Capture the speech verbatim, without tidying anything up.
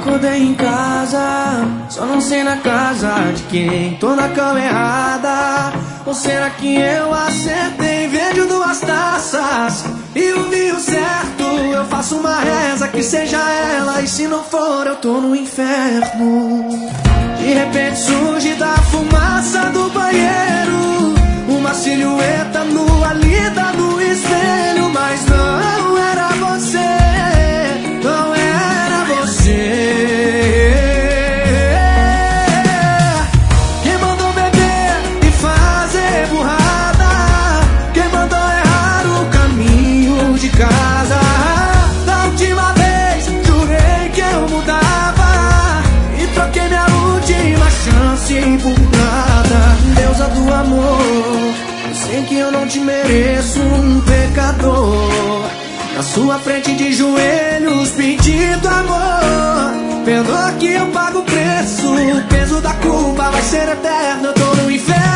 Acordei em casa, só não sei na casa de quem. Tô na cama errada, ou será que eu acertei? Vejo duas taças e o vinho certo. Eu faço uma reza que seja ela, e se não for eu tô no inferno. De repente surge da fumaça do banheiro uma silhueta nua linda no espelho. Mas não era você, não era você. Quem mandou beber e fazer burrada? Quem mandou errar o caminho de casa? Da última vez jurei que eu mudava e troquei minha última chance por nada. Deusa do amor, eu sei que eu não te mereço, um pecador. Na sua frente de joelhos pedindo amor. Perdoa que eu pago o preço, o peso da culpa vai ser eterno. Eu tô no inferno.